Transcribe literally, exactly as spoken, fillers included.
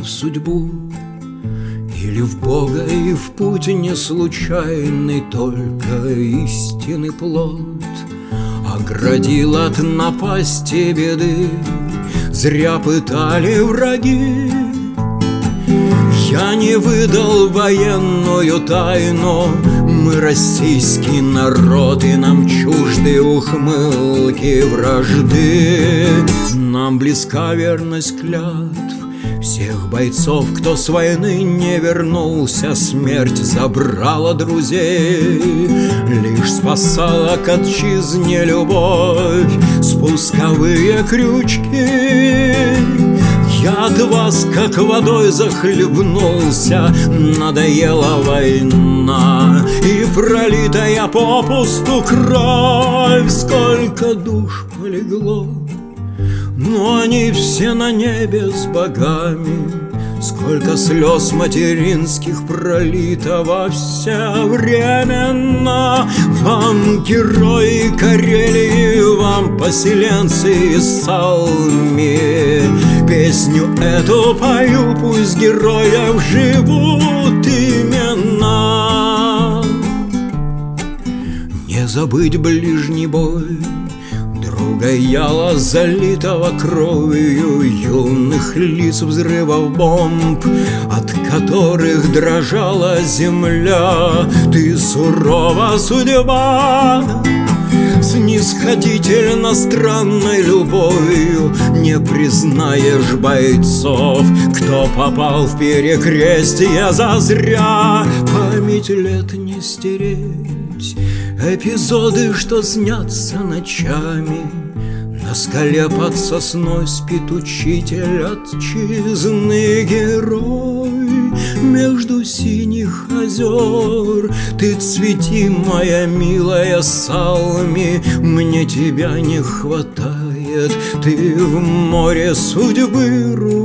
в судьбу или в Бога, и в путь не случайный только истинный плод оградил от напасти беды, зря пытали враги. Я не выдал военную тайну, мы российский народ, и нам чужды ухмылки вражды. Нам близка верность клятв всех бойцов, кто с войны не вернулся. Смерть забрала друзей, лишь спасала к отчизне любовь, спусковые крючки. Я от вас как водой захлебнулся, надоела война и пролитая попусту кровь. Сколько душ полегло, но они все на небе с богами. Сколько слез материнских пролито во все времена. Вам, герои Карелии, вам, поселенцы из Салми, песню эту пою, пусть героев живут имена. Не забыть ближний бой друга Яла, залитого кровью, юных лиц, взрывов бомб, от которых дрожала земля. Ты сурова судьба, снисходительно странной любовью не признаешь бойцов, кто попал в перекрестье зазря. Память лет не стереть, эпизоды, что снятся ночами. На скале под сосной спит учитель отчизны, герой между синих озер. Ты цвети, моя милая Салми, мне тебя не хватает. Ты в море судьбы